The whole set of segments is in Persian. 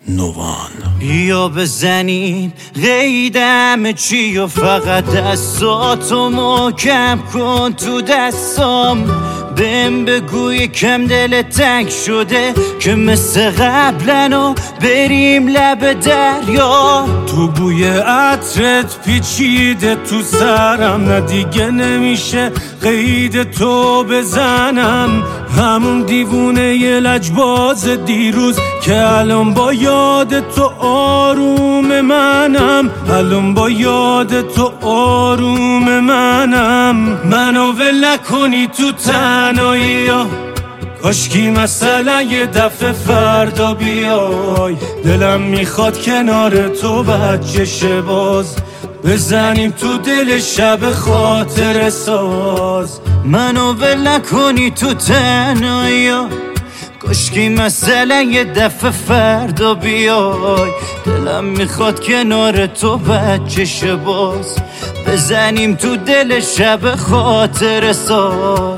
نوان بیا بزنیم قیدم چی و فقط دستاتو محکم کن تو دستام. بهم بگوی کم دل تنگ شده که مثل قبلن و بریم لب دریا. تو بوی عطرت پیچیده تو سرم، نه دیگه نمیشه قید تو بزنم. همون دیوونه ی لجباز دیروز که الان با یاد تو آروم منم، الان با یاد تو آروم منم. منو ول نکنی تو تنهایی ها، کاشکی مثلا یه دفعه فردا بیای. دلم میخواد کنار تو بچه باز بزنیم تو دل شب خاطر ساز. منو ول نکنی تو تنهایی ها، کاشکی مثلا یه دفعه فردا بیای. دلم میخواد کنار تو بچه باز بزنیم تو دل شب خاطر ساز.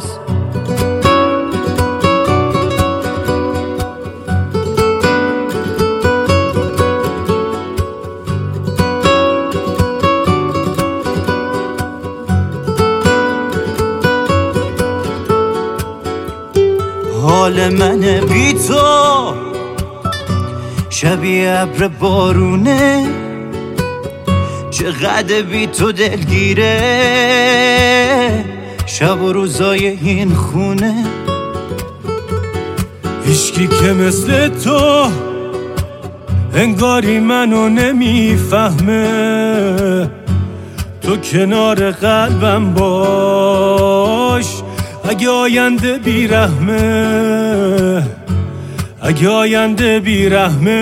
حال منه بی تو شبیه ابر بارونه، چقدر بی تو دلگیره شب و روزای این خونه. هیچکی که مثل تو انگاری منو نمیفهمه. تو کنار قلبم باش اگه آینده بیرحمه، اگه آینده بیرحمه.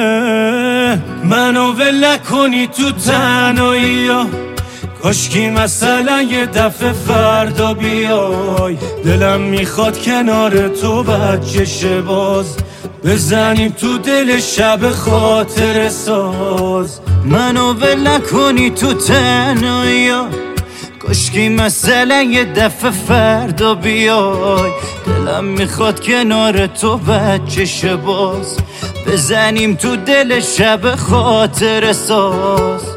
منو ول نکنی تو تنهایی ها، کاشکی مثلا یه دفعه فردا بیای. دلم میخواد کنار تو بچه باز بزنیم تو دل شب خاطر ساز. منو ول نکنی تو تنهایی ها، کاشکی مثلا یه دفعه فردا بیای. دلم میخواد کنار تو بچه باز بزنیم تو دل شب خاطر ساز.